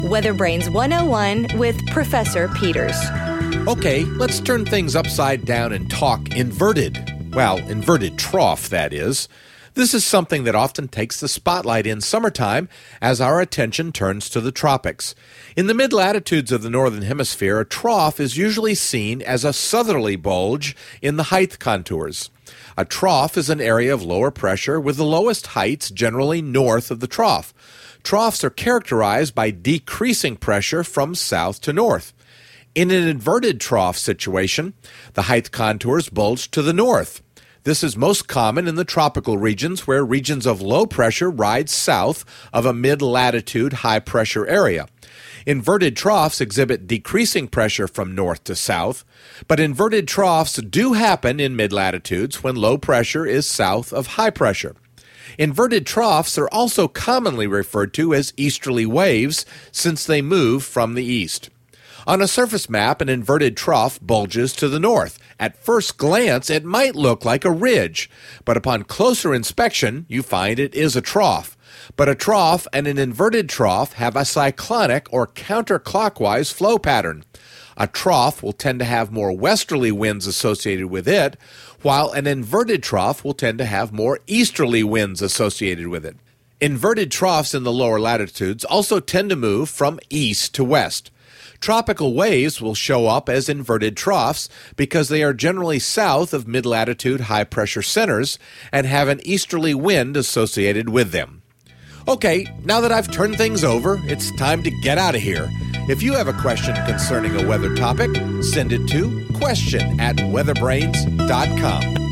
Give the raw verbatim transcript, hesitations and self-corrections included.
Weather Brains one oh one with Professor Peters. Okay, let's turn things upside down and talk inverted. Well, inverted trough, that is. This is something that often takes the spotlight in summertime as our attention turns to the tropics. In the mid-latitudes of the northern hemisphere, a trough is usually seen as a southerly bulge in the height contours. A trough is an area of lower pressure with the lowest heights generally north of the trough. Troughs are characterized by decreasing pressure from south to north. In an inverted trough situation, the height contours bulge to the north. This is most common in the tropical regions where regions of low pressure ride south of a mid-latitude high-pressure area. Inverted troughs exhibit decreasing pressure from north to south, but inverted troughs do happen in mid-latitudes when low pressure is south of high pressure. Inverted troughs are also commonly referred to as easterly waves since they move from the east. On a surface map, an inverted trough bulges to the north. At first glance, it might look like a ridge, but upon closer inspection, you find it is a trough. But a trough and an inverted trough have a cyclonic or counterclockwise flow pattern. A trough will tend to have more westerly winds associated with it, while an inverted trough will tend to have more easterly winds associated with it. Inverted troughs in the lower latitudes also tend to move from east to west. Tropical waves will show up as inverted troughs because they are generally south of mid-latitude high-pressure centers and have an easterly wind associated with them. Okay, now that I've turned things over, it's time to get out of here. If you have a question concerning a weather topic, send it to question at weatherbrains dot com.